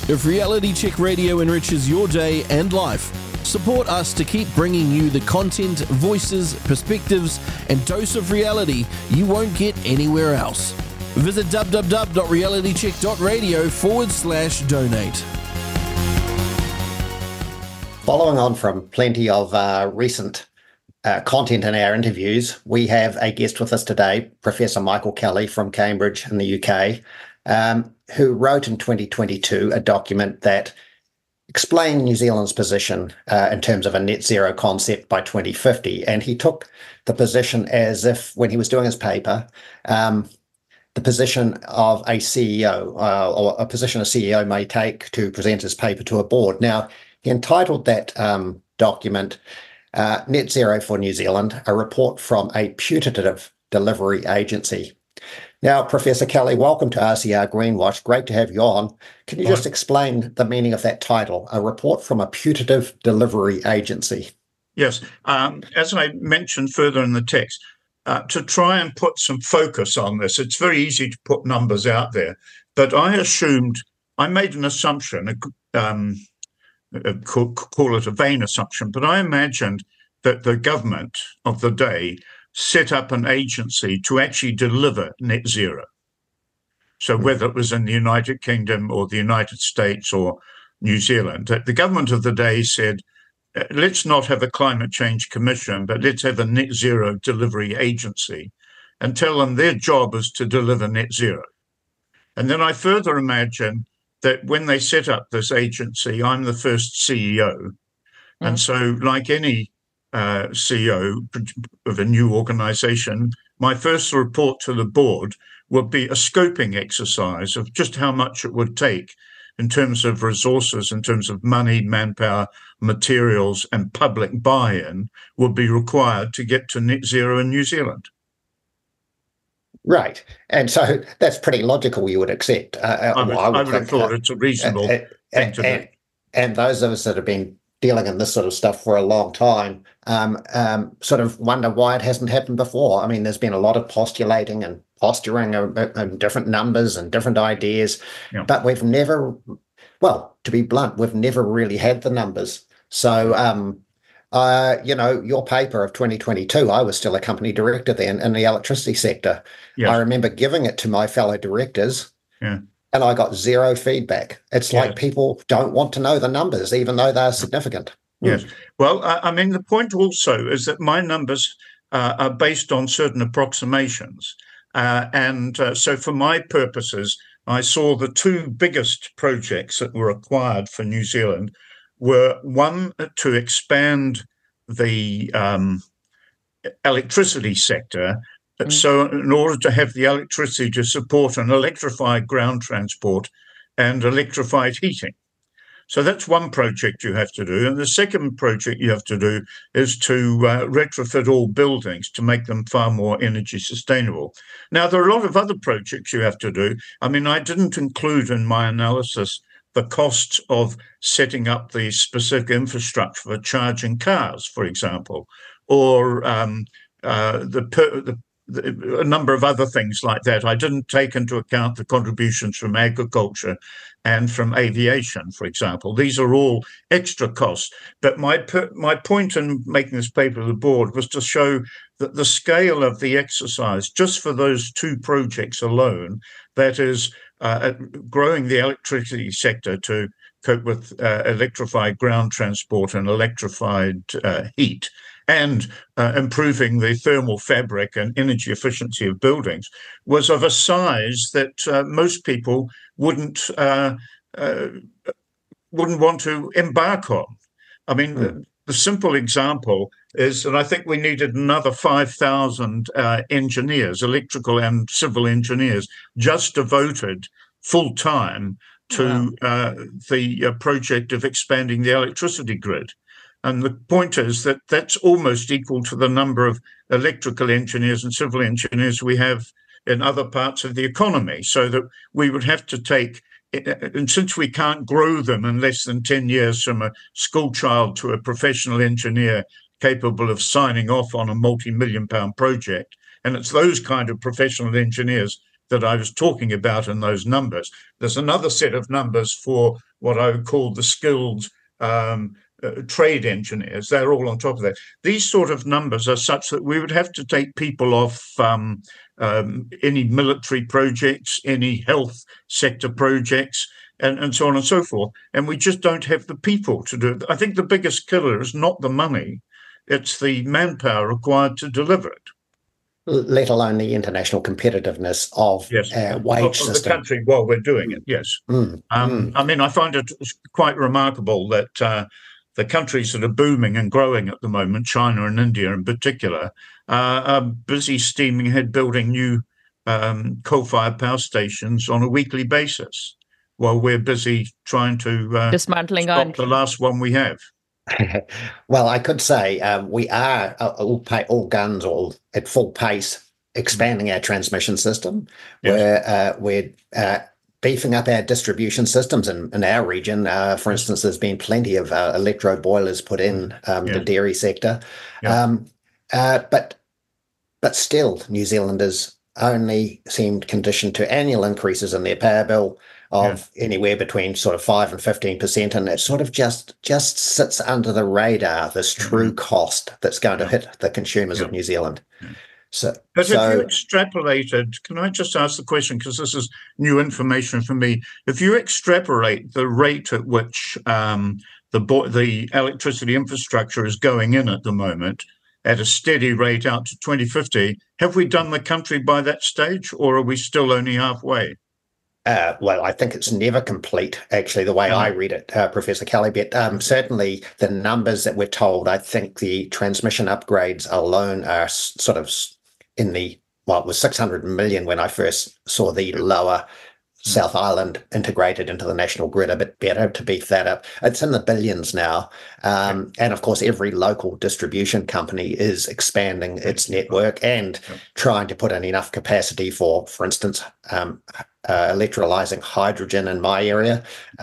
If Reality Check Radio enriches your day and life, support us to keep bringing you the content, voices, perspectives, and dose of reality you won't get anywhere else. Visit www.realitycheck.radio/donate. Following on from plenty of recent content in our interviews, we have a guest with us today, Professor Michael Kelly from Cambridge in the UK, who wrote in 2022 a document that explained New Zealand's position in terms of a net zero concept by 2050. And he took the position as if, when he was doing his paper, the position of a CEO or a position a CEO may take to present his paper to a board. Now, he entitled that document Net Zero for New Zealand, a report from a putative delivery agency. Now, Professor Kelly, welcome to RCR Greenwash. Great to have you on. Can you just explain the meaning of that title, a report from a putative delivery agency? Yes. As I mentioned further in the text, to try and put some focus on this, it's very easy to put numbers out there, but I made an assumption, call it a vain assumption, but I imagined that the government of the day set up an agency to actually deliver net zero. So whether it was in the United Kingdom or the United States or New Zealand, the government of the day said, let's not have a climate change commission, but let's have a net zero delivery agency and tell them their job is to deliver net zero. And then I further imagine that when they set up this agency, I'm the first CEO. And so like any CEO of a new organization, my first report to the board would be a scoping exercise of just how much it would take in terms of resources, in terms of money, manpower, materials, and public buy-in would be required to get to net zero in New Zealand. Right. And so that's pretty logical, you would accept. I would have thought it's a reasonable thing to do. And those of us that have been dealing in this sort of stuff for a long time sort of wonder why it hasn't happened before. I mean, there's been a lot of postulating and posturing of different numbers and different ideas, but we've never, well, to be blunt, we've never really had the numbers. So, your paper of 2022, I was still a company director then in the electricity sector. Yes. I remember giving it to my fellow directors. And I got zero feedback. It's like people don't want to know the numbers, even though they're significant. Yes. Well, I mean, the point also is that my numbers are based on certain approximations. So for my purposes, I saw the two biggest projects that were required for New Zealand were, one, to expand the electricity sector. So in order to have the electricity to support an electrified ground transport and electrified heating. So that's one project you have to do. And the second project you have to do is to retrofit all buildings to make them far more energy sustainable. Now, there are a lot of other projects you have to do. I mean, I didn't include in my analysis the cost of setting up the specific infrastructure for charging cars, for example, or a number of other things like that. I didn't take into account the contributions from agriculture and from aviation, for example. These are all extra costs. But my point in making this paper to the board was to show that the scale of the exercise, just for those two projects alone, that is growing the electricity sector to cope with electrified ground transport and electrified heat, and improving the thermal fabric and energy efficiency of buildings, was of a size that most people wouldn't want to embark on. I mean, the simple example is that I think we needed another 5,000 engineers, electrical and civil engineers, just devoted full time to the project of expanding the electricity grid. And the point is that that's almost equal to the number of electrical engineers and civil engineers we have in other parts of the economy. So that we would have to take, and since we can't grow them in less than 10 years from a school child to a professional engineer capable of signing off on a multi-million-pound project, and it's those kind of professional engineers that I was talking about in those numbers. There's another set of numbers for what I would call the skilled trade engineers. They're all on top of that. These sort of numbers are such that we would have to take people off any military projects, any health sector projects, and so on and so forth. And we just don't have the people to do it. I think the biggest killer is not the money, it's the manpower required to deliver it. Let alone the international competitiveness of our wage system. Of the country while we're doing it, yes. I mean, I find it quite remarkable that the countries that are booming and growing at the moment, China and India in particular, are busy steaming ahead building new coal-fired power stations on a weekly basis, while we're busy trying to dismantling stop the last one we have. Well, I could say we are all guns at full pace expanding our transmission system. Yes. We're beefing up our distribution systems in our region. For instance, there's been plenty of electro boilers put in the dairy sector. But still, New Zealanders only seemed conditioned to annual increases in their power bill of anywhere between sort of 5 and 15%, and it sort of just sits under the radar, this true cost that's going to hit the consumers of New Zealand. But if you extrapolated, can I just ask the question, because this is new information for me, if you extrapolate the rate at which the electricity infrastructure is going in at the moment at a steady rate out to 2050, have we done the country by that stage, or are we still only halfway? Well, I think it's never complete, actually, the way I read it, Professor Kelly. But certainly the numbers that we're told, I think the transmission upgrades alone are sort of in the, well, it was 600 million when I first saw the lower South Island integrated into the national grid a bit better to beef that up. It's in the billions now. And of course, every local distribution company is expanding its network and trying to put in enough capacity for instance, electrolyzing hydrogen in my area,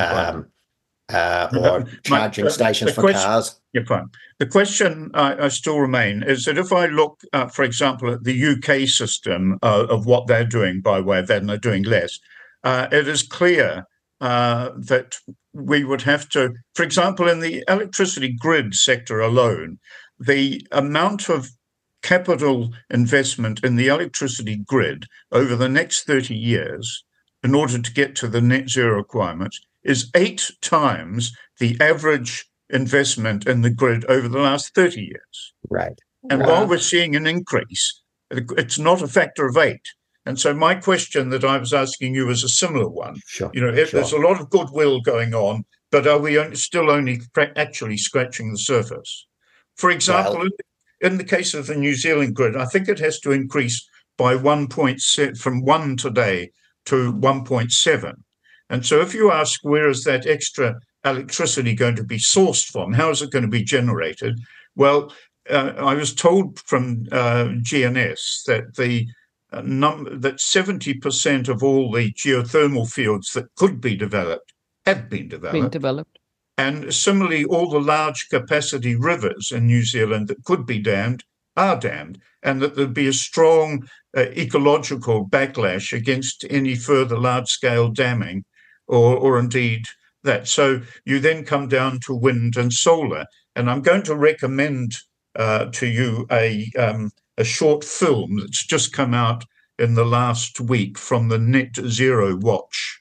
or charging stations for cars. You're fine. The question I still remain is that if I look, for example, at the UK system of what they're doing by way of that, and they're doing less, it is clear that we would have to, for example, in the electricity grid sector alone, the amount of capital investment in the electricity grid over the next 30 years in order to get to the net zero requirements is 8 times the average investment in the grid over the last 30 years. Right. And while we're seeing an increase, it's not a factor of 8. And so my question that I was asking you is a similar one. Sure. There's a lot of goodwill going on, but are we still only actually scratching the surface? For example, in the case of the New Zealand grid, I think it has to increase by 1.7 from 1 today to 1.7. And so if you ask where is that extra electricity going to be sourced from, how is it going to be generated? Well, I was told from GNS that that 70% of all the geothermal fields that could be developed have been developed. And similarly, all the large capacity rivers in New Zealand that could be dammed are dammed, and that there'd be a strong ecological backlash against any further large-scale damming or indeed that. So you then come down to wind and solar. And I'm going to recommend to you a short film that's just come out in the last week from the Net Zero Watch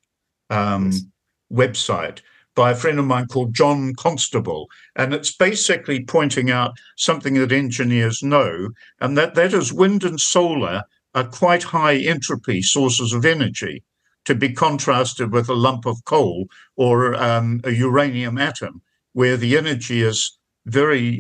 website by a friend of mine called John Constable. And it's basically pointing out something that engineers know, and that is wind and solar are quite high entropy sources of energy, to be contrasted with a lump of coal or a uranium atom, where the energy is very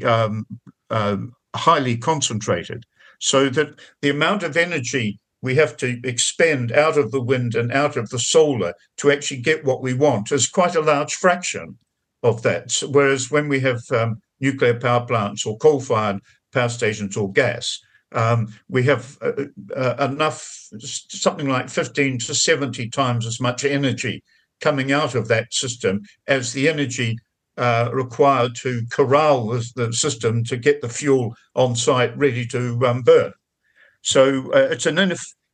highly concentrated. So that the amount of energy we have to expend out of the wind and out of the solar to actually get what we want is quite a large fraction of that. Whereas when we have nuclear power plants or coal-fired power stations or gas, we have enough, something like 15 to 70 times as much energy coming out of that system as the energy required to corral the system to get the fuel on site ready to burn. So it's an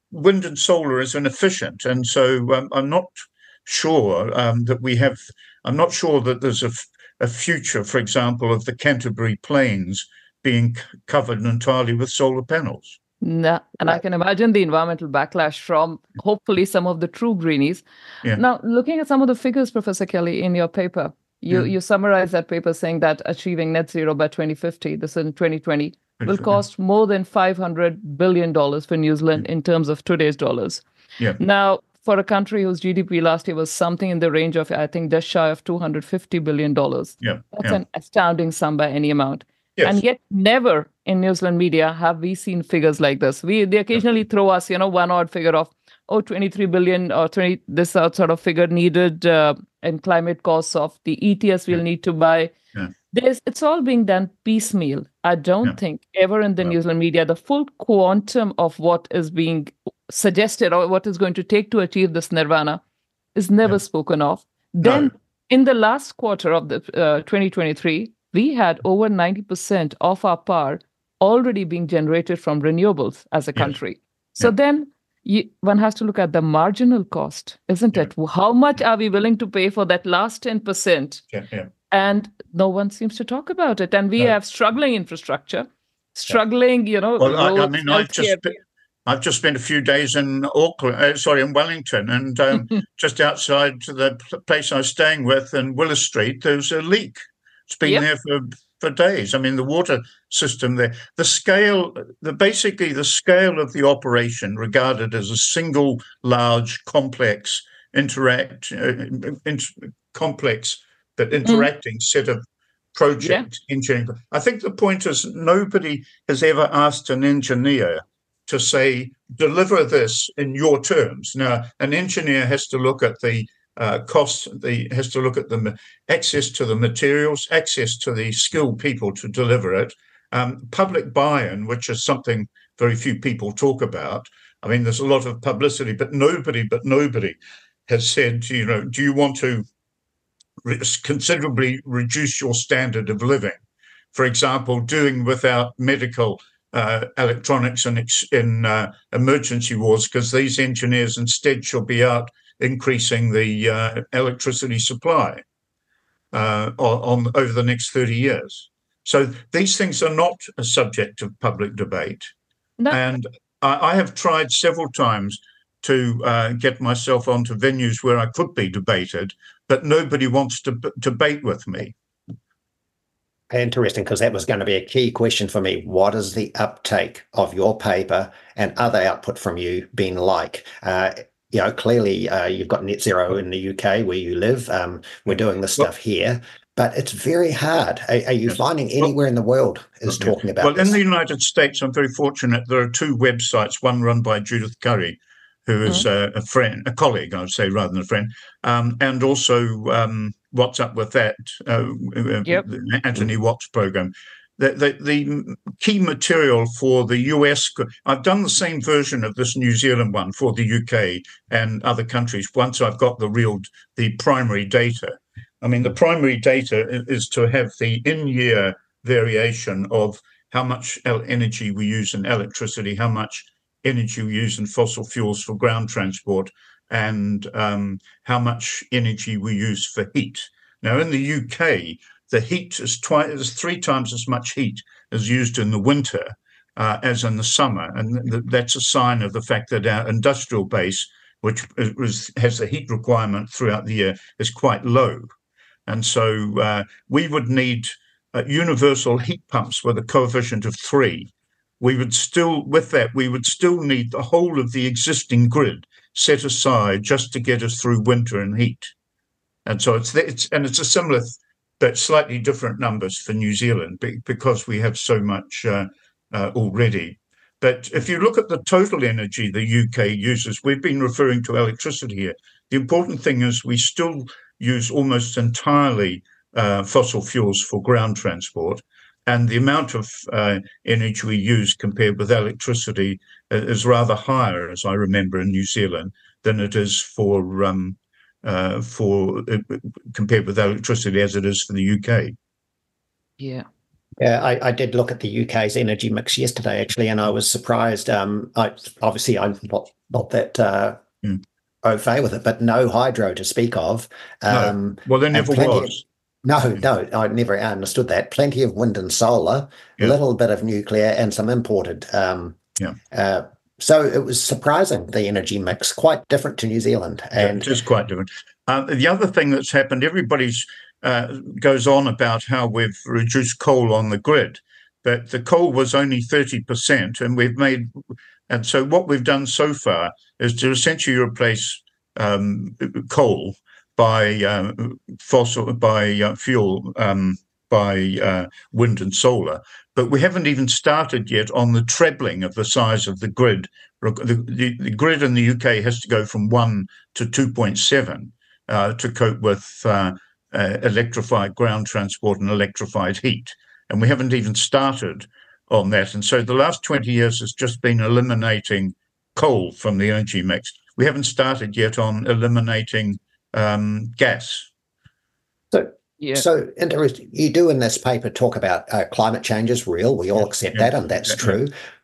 wind and solar is inefficient, and so I'm not sure I'm not sure that there's a future, for example, of the Canterbury Plains being covered entirely with solar panels. No, and I can imagine the environmental backlash from hopefully some of the true greenies. Yeah. Now, looking at some of the figures, Professor Kelly, in your paper, you summarize that paper saying that achieving net zero by 2050, this is in 2020, will cost more than $500 billion for New Zealand in terms of today's dollars. Yeah. Now, for a country whose GDP last year was something in the range of, I think, just shy of $250 billion, that's an astounding sum by any amount. Yes. And yet never in New Zealand media have we seen figures like this. They occasionally throw us, one odd figure of, 23 billion or 20, this sort of figure needed and climate costs of the ETS we'll need to buy. Yeah. It's all being done piecemeal. I don't think ever in the New Zealand media, the full quantum of what is being suggested or what is going to take to achieve this nirvana is never spoken of. Then in the last quarter of the 2023, we had over 90% of our power already being generated from renewables as a country. So then one has to look at the marginal cost, isn't it? How much are we willing to pay for that last 10%? And no one seems to talk about it. And we have struggling infrastructure, struggling, Well, roads, I mean, I've just spent a few days in in Wellington, and just outside the place I was staying with in Willis Street, there's a leak. It's been there for days. I mean, the water system there, basically the scale of the operation regarded as a single large complex interacting set of project engineering. I think the point is nobody has ever asked an engineer to say, deliver this in your terms. Now, an engineer has to look at the costs, has to look at the access to the materials, access to the skilled people to deliver it, public buy-in, which is something very few people talk about. I mean, there's a lot of publicity, but nobody has said, do you want to considerably reduce your standard of living? For example, doing without medical electronics in emergency wards, because these engineers instead shall be out increasing the electricity supply over the next 30 years. So these things are not a subject of public debate. No. And I have tried several times to get myself onto venues where I could be debated, but nobody wants to debate with me. Interesting, because that was going to be a key question for me. What is the uptake of your paper and other output from you been like? Clearly you've got net zero in the UK where you live. We're doing this stuff here, but it's very hard. Are you finding anywhere in the world is talking about this? In the United States, I'm very fortunate. There are two websites, one run by Judith Curry, who is a colleague, I would say, rather than a friend, and also What's Up With That, the Anthony Watts program. The key material for the US, I've done the same version of this New Zealand one for the UK and other countries once I've got the primary data. I mean, the primary data is to have the in-year variation of how much energy we use in electricity, how much energy we use in fossil fuels for ground transport, and how much energy we use for heat. Now, in the UK, the heat is 3 times as much heat as used in the winter as in the summer. And that's a sign of the fact that our industrial base, which has the heat requirement throughout the year, is quite low. And so we would need universal heat pumps with a coefficient of 3. We would still need the whole of the existing grid set aside just to get us through winter and heat. And so it's a similar but slightly different numbers for New Zealand because we have so much already. But if you look at the total energy the UK uses, we've been referring to electricity here. The important thing is we still use almost entirely fossil fuels for ground transport. And the amount of energy we use compared with electricity is rather higher, as I remember, in New Zealand than it is compared with electricity as it is for the UK. Yeah. Yeah, I did look at the UK's energy mix yesterday, actually, and I was surprised. I'm not that au fait with it, but no hydro to speak of. No. Well, there never was. No, I never understood that. Plenty of wind and solar, a little bit of nuclear, and some imported. So it was surprising, the energy mix, quite different to New Zealand. And it is quite different. The other thing that's happened, everybody's goes on about how we've reduced coal on the grid, but the coal was only 30%, and so what we've done so far is to essentially replace coal by fuel, by wind and solar. But we haven't even started yet on the trebling of the size of the grid. The grid in the UK has to go from 1 to 2.7 to cope with electrified ground transport and electrified heat. And we haven't even started on that. And so the last 20 years has just been eliminating coal from the energy mix. We haven't started yet on eliminating gas. So interesting. You do in this paper talk about climate change is real. We all accept that, and that's true.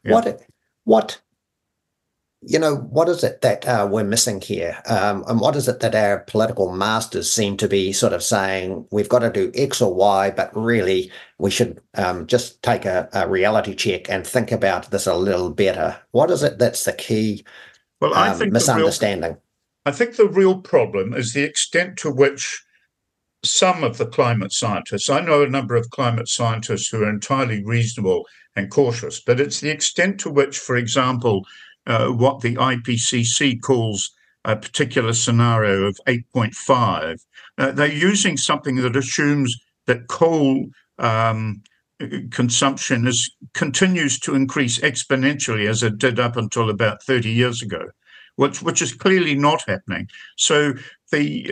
What is it that we're missing here? And what is it that our political masters seem to be sort of saying, we've got to do X or Y, but really we should just take a reality check and think about this a little better? What is it that's the key I think misunderstanding? I think the real problem is the extent to which some of the climate scientists, I know a number of climate scientists who are entirely reasonable and cautious, but it's the extent to which, for example, what the IPCC calls a particular scenario of 8.5, they're using something that assumes that coal consumption continues to increase exponentially as it did up until about 30 years ago, which is clearly not happening. So the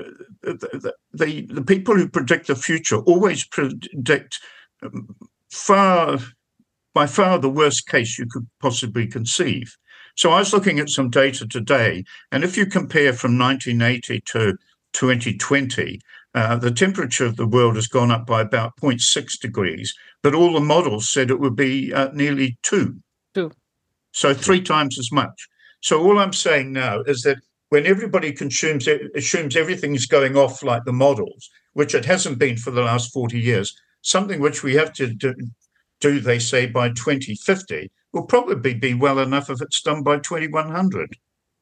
people who predict the future always predict by far the worst case you could possibly conceive. So I was looking at some data today, and if you compare from 1980 to 2020, the temperature of the world has gone up by about 0.6 degrees, but all the models said it would be nearly 2. So 3 times as much. So all I'm saying now is that when everybody assumes everything is going off like the models, which it hasn't been for the last 40 years, something which we have to do, they say, by 2050, will probably be well enough if it's done by 2100.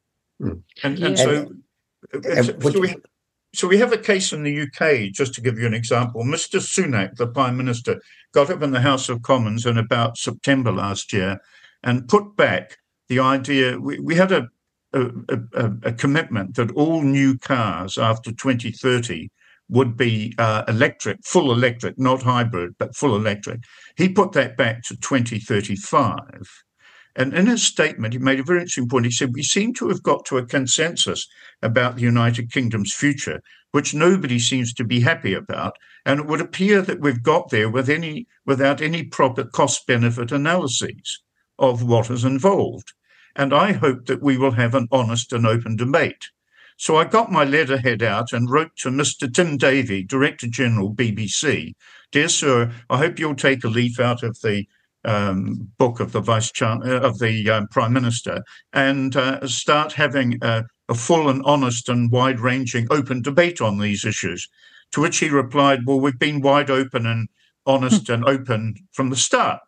So we have a case in the UK, just to give you an example. Mr. Sunak, the Prime Minister, got up in the House of Commons in about September last year and put back the idea. We had a commitment that all new cars after 2030 would be electric, full electric, not hybrid, but full electric. He put that back to 2035. And in his statement, he made a very interesting point. He said, we seem to have got to a consensus about the United Kingdom's future, which nobody seems to be happy about. And it would appear that we've got there without any proper cost-benefit analyses of what is involved. And I hope that we will have an honest and open debate. So I got my letterhead out and wrote to Mr. Tim Davie, Director General, BBC. Dear Sir, I hope you'll take a leaf out of the book of the Prime Minister and start having a full and honest and wide-ranging open debate on these issues. To which he replied, well, we've been wide open and honest and open from the start.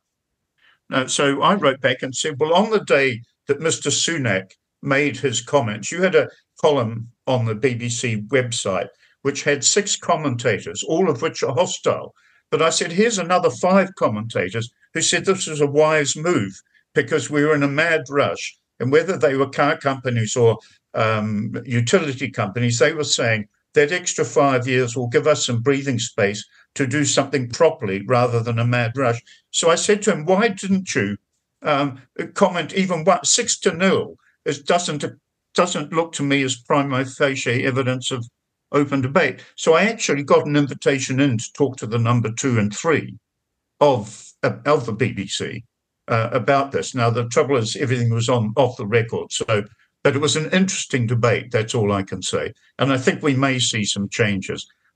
So I wrote back and said, well, on the day that Mr. Sunak made his comments, you had a column on the BBC website which had 6 commentators, all of which are hostile. But I said, here's another 5 commentators who said this was a wise move because we were in a mad rush. And whether they were car companies or utility companies, they were saying that extra 5 years will give us some breathing space to do something properly rather than a mad rush. So I said to him, why didn't you comment even 6-0? It doesn't look to me as prima facie evidence of open debate. So I actually got an invitation in to talk to the number 2 and 3 of the BBC about this. Now, the trouble is everything was off the record. But it was an interesting debate. That's all I can say. And I think we may see some changes.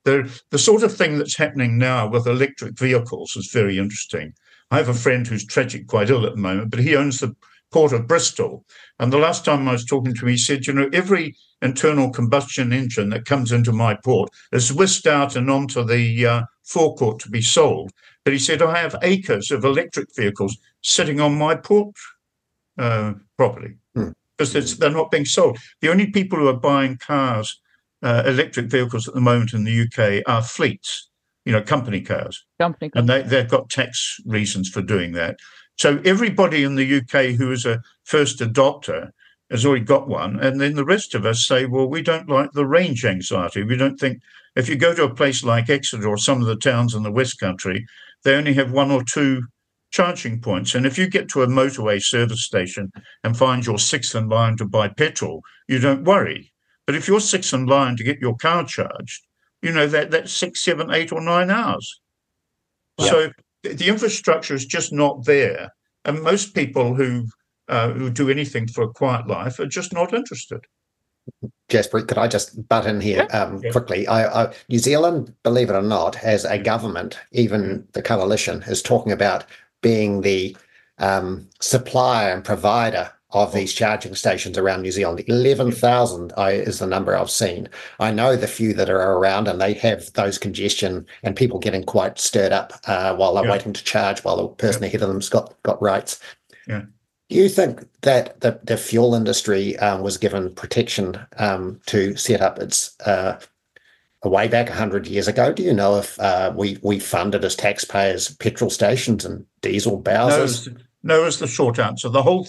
The sort of thing that's happening now with electric vehicles is very interesting. I have a friend who's tragic, quite ill at the moment, but he owns the Port of Bristol. And the last time I was talking to him, he said, every internal combustion engine that comes into my port is whisked out and onto the forecourt to be sold. But he said, I have acres of electric vehicles sitting on my port property because they're not being sold. The only people who are buying cars, electric vehicles at the moment in the UK are fleets, company cars. And they've got tax reasons for doing that. So everybody in the UK who is a first adopter has already got one. And then the rest of us say, well, we don't like the range anxiety. We don't think if you go to a place like Exeter or some of the towns in the West Country, they only have 1 or 2 charging points. And if you get to a motorway service station and find you're 6th in line to buy petrol, you don't worry. But if you're 6th in line to get your car charged, that's 6, 7, 8 or 9 hours. Yeah. So the infrastructure is just not there. And most people who do anything for a quiet life are just not interested. Jasper, could I just butt in here quickly? New Zealand, believe it or not, has a government, even the coalition, is talking about being the supplier and provider of these charging stations around New Zealand. 11,000 is the number I've seen. I know the few that are around, and they have those congestion and people getting quite stirred up while they're waiting to charge, while the person ahead of them's got rights. Yeah. Do you think that the fuel industry was given protection to set up its way back 100 years ago? Do you know if we funded as taxpayers petrol stations and diesel bowsers? No is the short answer. The whole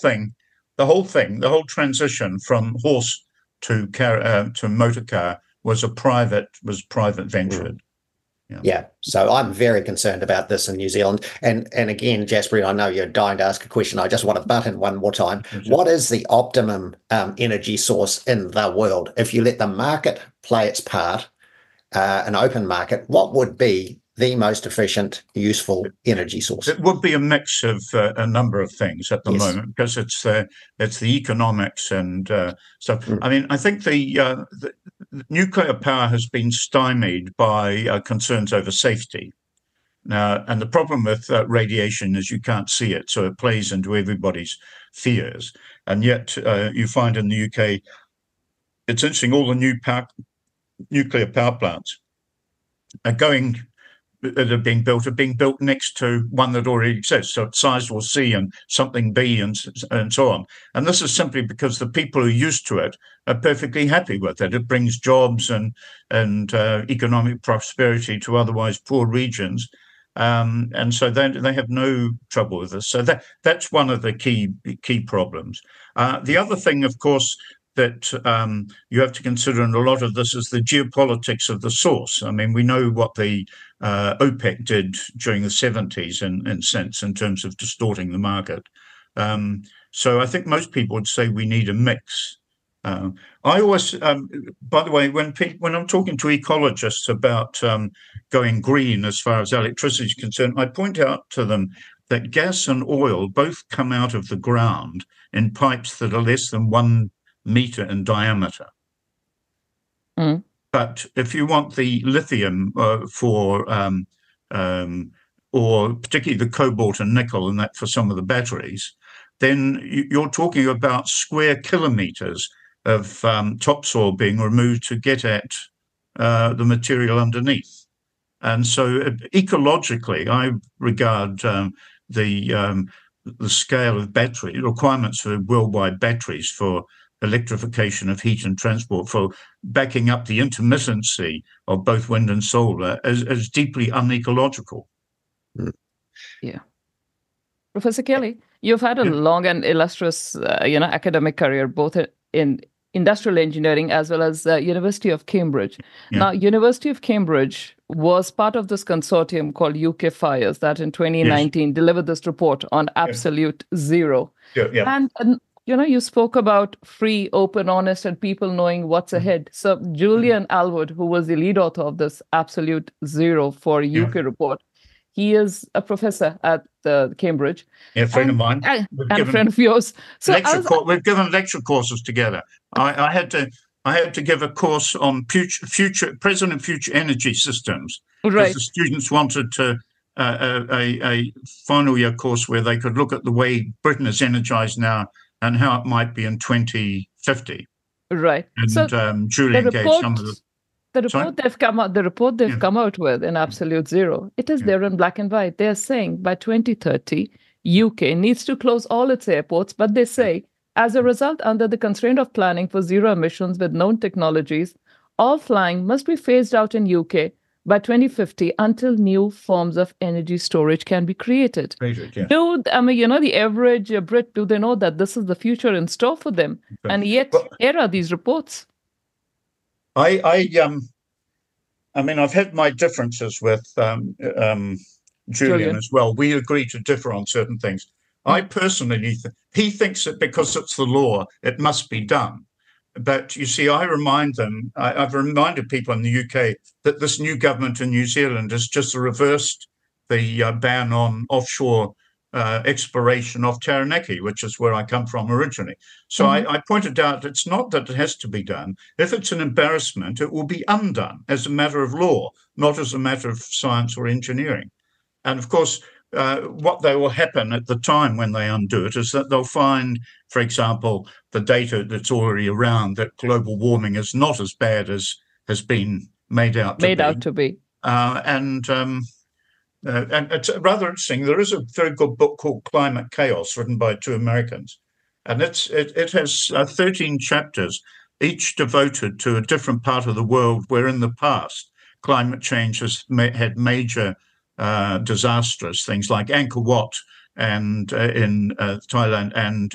transition from horse to motor car was private ventured. Yeah. So I'm very concerned about this in New Zealand. And again, Jasper, I know you're dying to ask a question. I just want to butt in one more time. What is the optimum energy source in the world? If you let the market play its part, an open market, what would be the most efficient, useful energy source? It would be a mix of a number of things at the moment, because it's the economics and stuff. I mean, I think the nuclear power has been stymied by concerns over safety. Now, and the problem with radiation is you can't see it, so it plays into everybody's fears. And yet, you find in the UK, it's interesting, all the new nuclear power plants are being built next to one that already exists. So it's Sizewell C and something B and so on. And this is simply because the people who are used to it are perfectly happy with it. It brings jobs and economic prosperity to otherwise poor regions. And so they have no trouble with this. So that's one of the key problems. The other thing, of course, that you have to consider in a lot of this is the geopolitics of the source. I mean, we know what the OPEC did during the 70s in terms of distorting the market. So I think most people would say we need a mix. I always, by the way, when I'm talking to ecologists about going green as far as electricity is concerned, I point out to them that gas and oil both come out of the ground in pipes that are less than 1 meter in diameter. But if you want the lithium or particularly the cobalt and nickel and that for some of the batteries, then you're talking about square kilometers of topsoil being removed to get at the material underneath. And so ecologically, I regard the scale of battery requirements for worldwide batteries for electrification of heat and transport, for backing up the intermittency of both wind and solar as deeply unecological. Yeah. Professor Kelly, you've had a long and illustrious academic career, both in industrial engineering as well as University of Cambridge. Now, University of Cambridge was part of this consortium called UK Fires that in 2019 delivered this report on absolute zero. And you spoke about free, open, honest, and people knowing what's ahead. So Julian Alwood, who was the lead author of this Absolute Zero for UK report, he is a professor at Cambridge. A friend of mine. And a friend of yours. So we've given lecture courses together. I had to I had to give a course on present and future energy systems, because the students wanted to a final year course where they could look at the way Britain is energised now and how it might be in 2050. Right. And so Julian gave some of the report they've come out with in Absolute Zero, it is there in black and white. They're saying by 2030, UK needs to close all its airports, but they say, as a result, under the constraint of planning for zero emissions with known technologies, all flying must be phased out in UK by 2050 until new forms of energy storage can be created. The average Brit, do they know that this is the future in store for them? Okay. And yet, here are these reports. I mean, I've had my differences with Julian as well. We agree to differ on certain things. I personally he thinks that because it's the law, it must be done. But you see, I've reminded people in the UK that this new government in New Zealand has just reversed the ban on offshore exploration of Taranaki, which is where I come from originally. So I pointed out it's not that it has to be done. If it's an embarrassment, it will be undone as a matter of law, not as a matter of science or engineering. And of course, what they will happen at the time when they undo it is that they'll find, for example, the data that's already around that global warming is not as bad as has been made out to be. And it's rather interesting. There is a very good book called Climate Chaos, written by two Americans, and it has 13 chapters, each devoted to a different part of the world where in the past climate change has had major disastrous things like Angkor Wat and in Thailand, and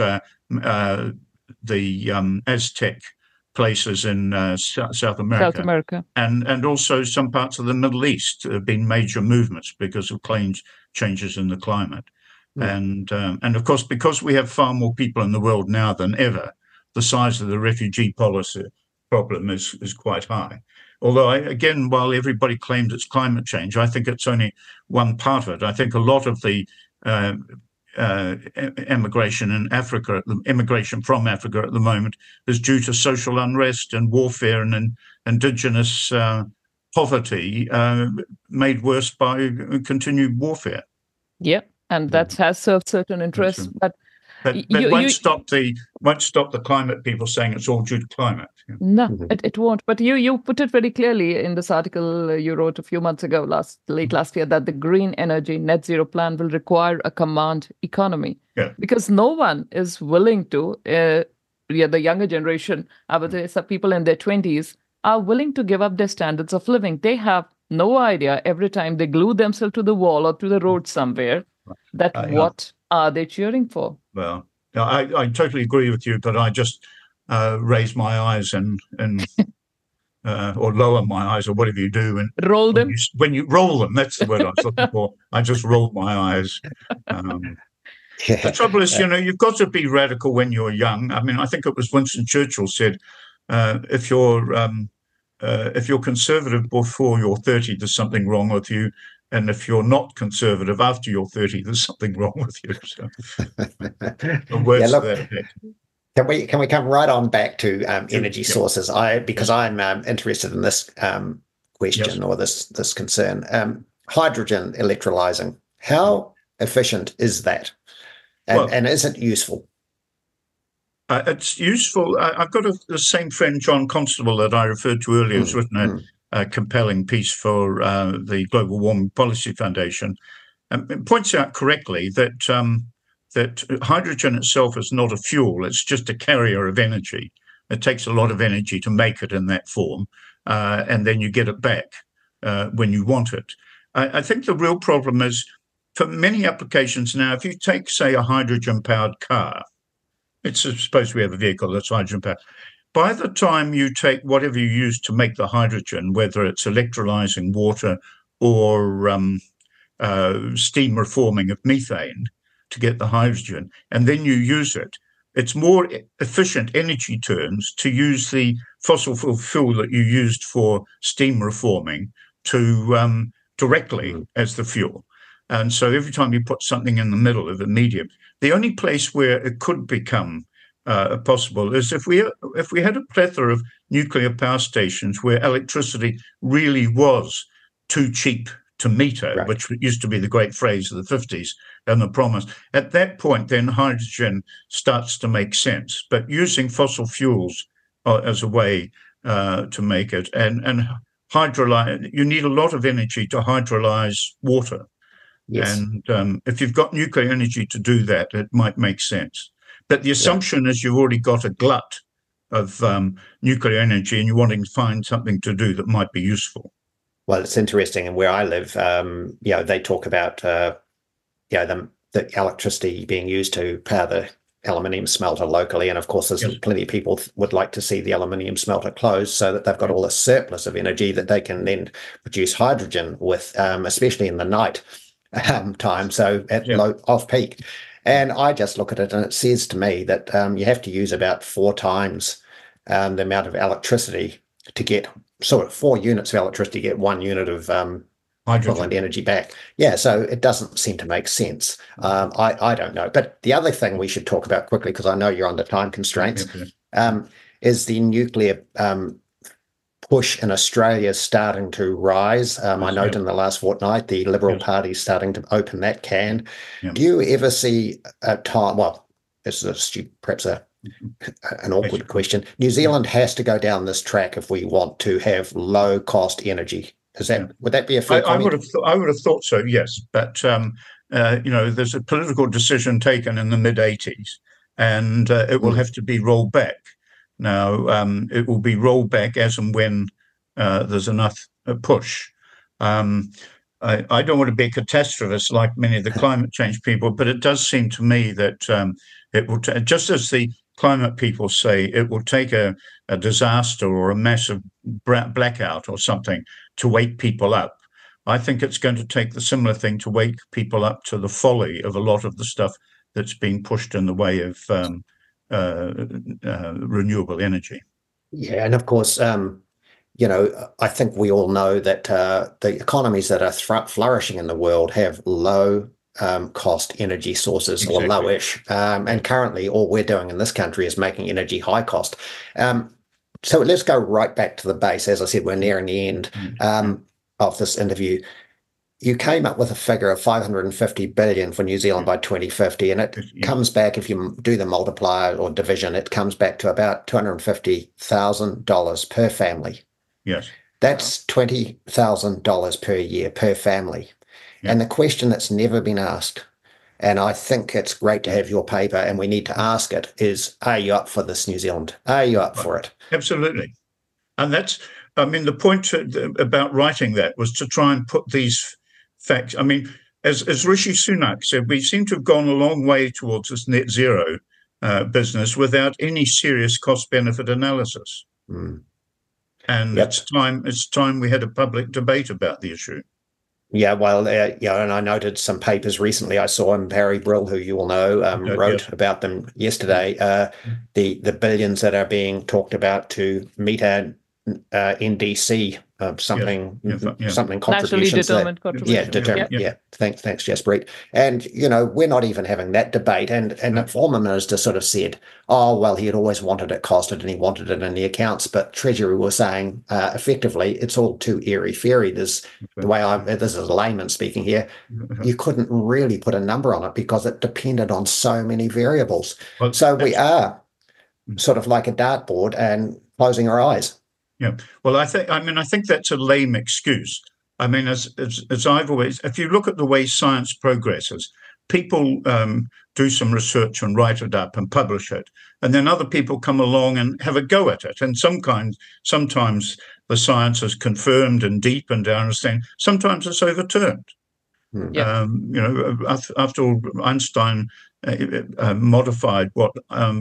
the Aztec places in South America. And also some parts of the Middle East. There have been major movements because of changes in the climate. And of course, because we have far more people in the world now than ever, the size of the refugee policy problem is quite high. Although, again, while everybody claimed it's climate change, I think it's only one part of it. I think a lot of the immigration from Africa at the moment is due to social unrest and warfare and indigenous poverty made worse by continued warfare. Yeah, and that has served certain interests, but won't stop the climate people saying it's all due to climate. No, it won't. But you put it very clearly in this article you wrote a few months ago, late last year, that the green energy net zero plan will require a command economy. Yeah. Because no one is willing to, the younger generation, I would say some people in their 20s, are willing to give up their standards of living. They have no idea every time they glue themselves to the wall or to the road somewhere that what are they cheering for? Well, I totally agree with you, but I just raise my eyes and or lower my eyes or whatever you do. And roll them? When you roll them, that's the word I was looking for. I just roll my eyes. The trouble is, you've got to be radical when you're young. I mean, I think it was Winston Churchill said, if you're conservative before you're 30, there's something wrong with you. And if you're not conservative after you're 30, there's something wrong with you. So, Can we come right on back to energy sources? Because I'm interested in this question or this concern. Hydrogen electrolyzing. How efficient is that? And is it useful? It's useful. I've got the same friend, John Constable, that I referred to earlier, who's written a compelling piece for the Global Warming Policy Foundation. It points out correctly that that hydrogen itself is not a fuel. It's just a carrier of energy. It takes a lot of energy to make it in that form, and then you get it back when you want it. I think the real problem is, for many applications now, if you take, say, a hydrogen-powered car, suppose we have a vehicle that's hydrogen-powered. By the time you take whatever you use to make the hydrogen, whether it's electrolyzing water or steam reforming of methane to get the hydrogen, and then you use it, it's more efficient energy terms to use the fossil fuel that you used for steam reforming to directly as the fuel. And so every time you put something in the middle of the medium, the only place where it could become possible is if we had a plethora of nuclear power stations where electricity really was too cheap to meter, right. which used to be the great phrase of the 50s and the promise. At that point, then hydrogen starts to make sense. But using fossil fuels as a way to make it, and hydrolyze, you need a lot of energy to hydrolyze water. Yes. And if you've got nuclear energy to do that, it might make sense. But the assumption is you've already got a glut of nuclear energy and you're wanting to find something to do that might be useful. Well, it's interesting. And where I live, they talk about, the electricity being used to power the aluminium smelter locally. And of course, there's plenty of people would like to see the aluminium smelter closed so that they've got all the surplus of energy that they can then produce hydrogen with, especially in the night time, so at low off peak. And I just look at it and it says to me that you have to use about 4 times the amount of electricity to get 4 units of electricity to get 1 unit of equivalent energy back. Yeah, so it doesn't seem to make sense. I don't know. But the other thing we should talk about quickly, because I know you're under time constraints, is the nuclear push in Australia starting to rise. I note in the last fortnight, the Liberal Party is starting to open that can. Do you ever see a time, well, this is perhaps an awkward question. New Zealand has to go down this track if we want to have low cost energy. Would that be a fair comment? I would have thought so, yes. But there's a political decision taken in the mid-80s, and it will have to be rolled back. Now, it will be rolled back as and when there's enough push. I don't want to be a catastrophist like many of the climate change people, but it does seem to me that it will, just as the climate people say, it will take a disaster or a massive blackout or something to wake people up. I think it's going to take the similar thing to wake people up to the folly of a lot of the stuff that's being pushed in the way of renewable energy. Yeah, and of course, I think we all know that the economies that are flourishing in the world have low cost energy sources, or lowish. And currently, all we're doing in this country is making energy high cost. So let's go right back to the base. As I said, we're nearing the end of this interview. You came up with a figure of 550 billion for New Zealand by 2050, and it comes back, if you do the multiplier or division, it comes back to about $250,000 per family. Yes. That's $20,000 per year per family. Yeah. And the question that's never been asked, and I think it's great to have your paper and we need to ask it, is, are you up for this, New Zealand? Are you up for it? Absolutely. And the point about writing that was to try and put these facts. As Rishi Sunak said, we seem to have gone a long way towards this net zero business without any serious cost-benefit analysis. And it's time we had a public debate about the issue. Yeah, well, and I noted some papers recently. I saw Barry Brill, who you all know, wrote about them yesterday. The billions that are being talked about to meet our NDC something contributions. Thanks, Jaspreet. And we're not even having that debate. And the former minister sort of said, oh well, he had always wanted it costed and he wanted it in the accounts, but Treasury was saying effectively it's all too airy-fairy. This is a layman speaking here. You couldn't really put a number on it because it depended on so many variables. So we are sort of like a dartboard and closing our eyes. Yeah, well, I think that's a lame excuse. As I've always, if you look at the way science progresses, people do some research and write it up and publish it, and then other people come along and have a go at it. And sometimes the science is confirmed and deepened, I understand. Sometimes it's overturned. After all, Einstein modified what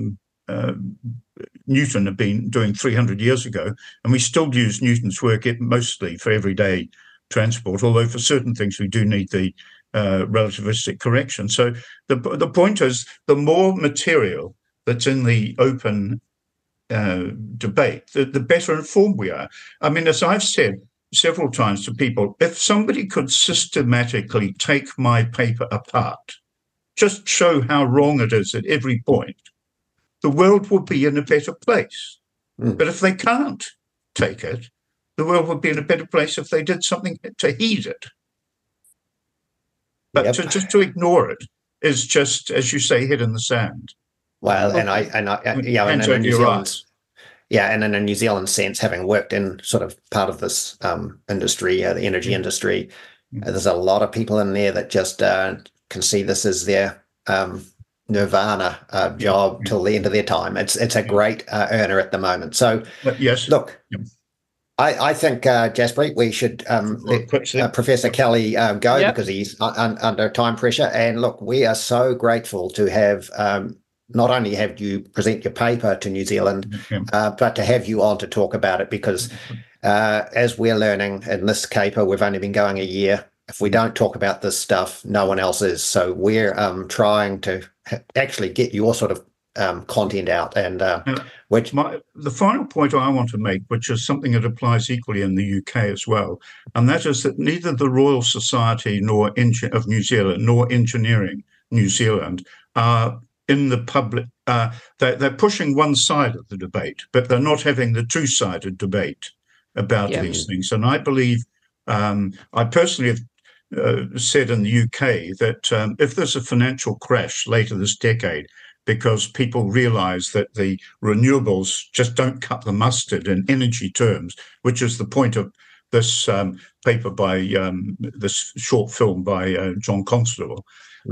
Newton had been doing 300 years ago, and we still use Newton's work mostly for everyday transport, although for certain things we do need the relativistic correction. So the point is, the more material that's in the open debate, the better informed we are. As I've said several times to people, if somebody could systematically take my paper apart, just show how wrong it is at every point, the world will be in a better place. But if they can't take it, the world would be in a better place if they did something to heed it. But just to ignore it is just, as you say, head in the sand. Well, and in a New Zealand sense, having worked in sort of part of this industry, the energy industry, there's a lot of people in there that just can see this as their nirvana job till the end of their time. It's a great earner at the moment. So, look, I think, Jaspreet, we should let Professor Kelly go because he's under time pressure. And look, we are so grateful to have not only have you present your paper to New Zealand, but to have you on to talk about it, because as we're learning in this caper, we've only been going a year. If we don't talk about this stuff, no one else is. So we're trying to actually get your sort of content out. And the final point I want to make, which is something that applies equally in the UK as well, and that is that neither the Royal Society of New Zealand nor Engineering New Zealand are in the public. They're pushing one side of the debate, but they're not having the two-sided debate about these things. And I believe, I personally have said in the UK that if there's a financial crash later this decade, because people realize that the renewables just don't cut the mustard in energy terms, which is the point of this paper by this short film by John Constable,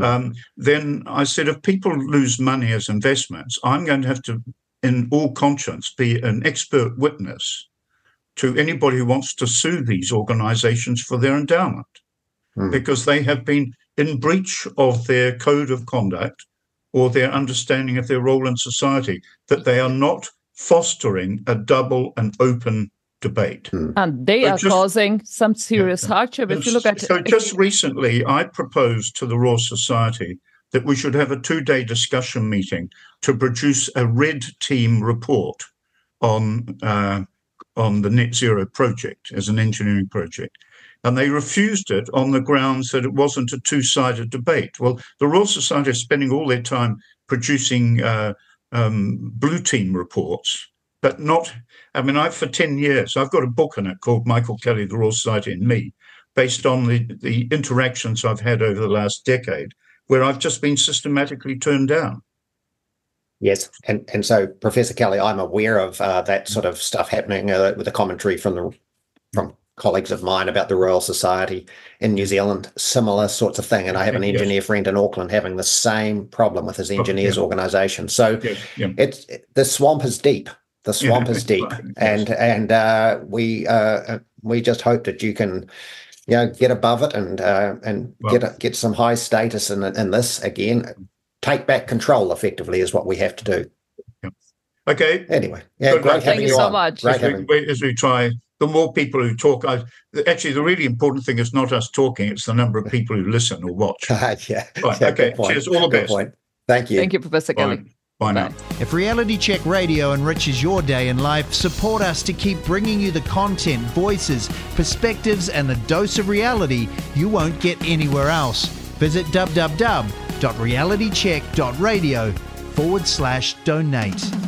then I said, if people lose money as investments, I'm going to have to, in all conscience, be an expert witness to anybody who wants to sue these organizations for their endowment, because they have been in breach of their code of conduct or their understanding of their role in society, that they are not fostering a double and open debate. And they are causing some serious hardship. If you look at just recently, I proposed to the Royal Society that we should have a 2-day discussion meeting to produce a red team report on the net zero project as an engineering project. And they refused it on the grounds that it wasn't a two-sided debate. Well, the Royal Society is spending all their time producing blue team reports, but not, for 10 years, I've got a book in it called Michael Kelly, the Royal Society and Me, based on the interactions I've had over the last decade, where I've just been systematically turned down. Yes, and so, Professor Kelly, I'm aware of that sort of stuff happening with the commentary from colleagues of mine about the Royal Society in New Zealand, similar sorts of thing. And I have an engineer friend in Auckland having the same problem with his engineers organisation. So the swamp is deep. The swamp is deep, and we just hope that you can, get above it and get some high status in this again. Take back control, effectively, is what we have to do. Okay. Anyway, great having you so much. As we try. The more people who talk, actually, the really important thing is not us talking; it's the number of people who listen or watch. Right, okay. Cheers. All the best. Point. Thank you. Thank you, Professor Kelly. Bye now. If Reality Check Radio enriches your day in life, support us to keep bringing you the content, voices, perspectives, and the dose of reality you won't get anywhere else. Visit www.realitycheck.radio/donate.